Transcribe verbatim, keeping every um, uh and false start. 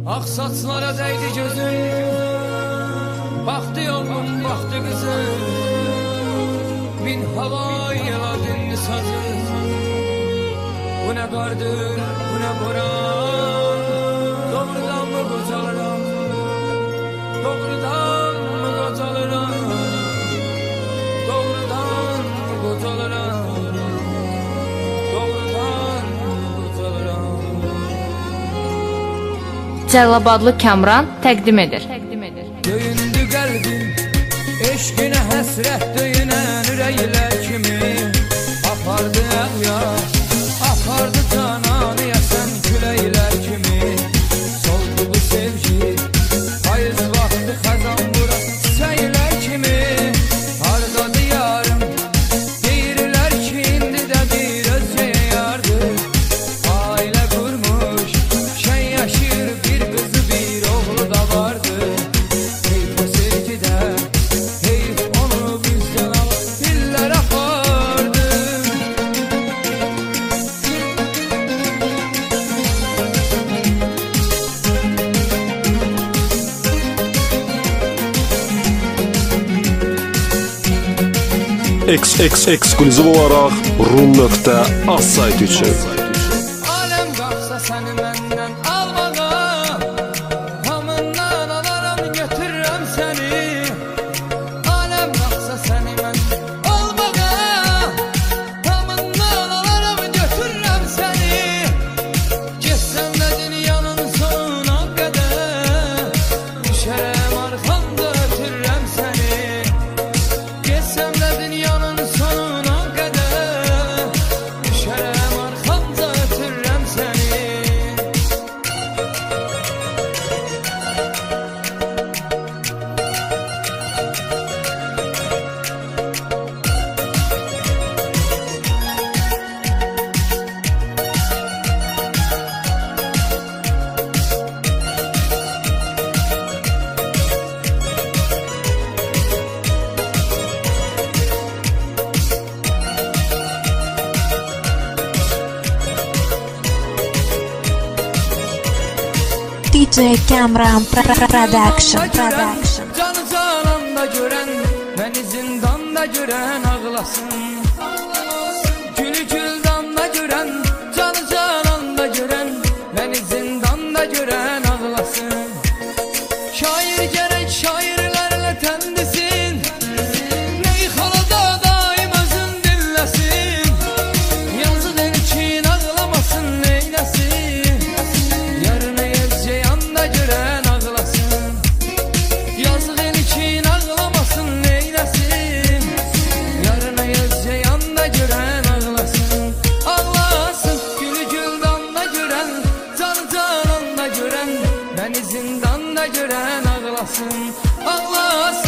Ak saçlara değdi gözün, baktı yolun, baktı kızın. Bin hava yaladın sazın. Bu ne kardır, bu ne boran. Doğrudan mı kocalarım, doğrudan mı kocalarım, doğrudan mı kocalarım, doğrudan mı kocalarım. Cəlilabadlı Kamran təqdim edir. Döyündü qəlbim, eşqinə həsrət döyünən ürəklər kimi. Apardı əl yaş, apardı canan yasən küləklər kimi. Soldu bu sevgi, payız vaxtı xəzan vura çiçəklər kimi. Hardadı yarım, deyirlər ki indi də bir özgəyə yardır. Ailə qurmuş, şən yaşır bir qızı bir oğlu da vardı. Heyf o sevgidə, heyf onu bizdən alıb dillər apardı. X X ekskluziv olaraq rum nöqtə az sayt üçün. Aləm qalxsa səni məndən almağa, hamından alaram götürürəm səni. Aləm qalxsa səni məndən almağa, hamından alaram götürürəm səni. Getsən də dünyanın sonuna qədər, düşərəm arxamda ötürürəm səni. Geçsem de dünyanın sonuna kadar, düşərəm arxamda ötürürəm səni. D J Kamran Production Production Canı cananda görən, məni zindanda görən ağlasın. Gülü güldanda görən, canı cananda görən, məni zindanda görən ağlasın. Şair gərək şairlərlə təndisin, ney xalada daim özün dinləsin. Yazı delkin ağlamasın, neyləsin. Yarını yazca yanda görən ağlasın. Yazıq elkin ağlamasın, neyləsin. Yarını yazca yanda görən ağlasın. Ağlasın, gülü güldanda görən, canı cananda görən, məni zindanda görən ağlasın. Ağlasın.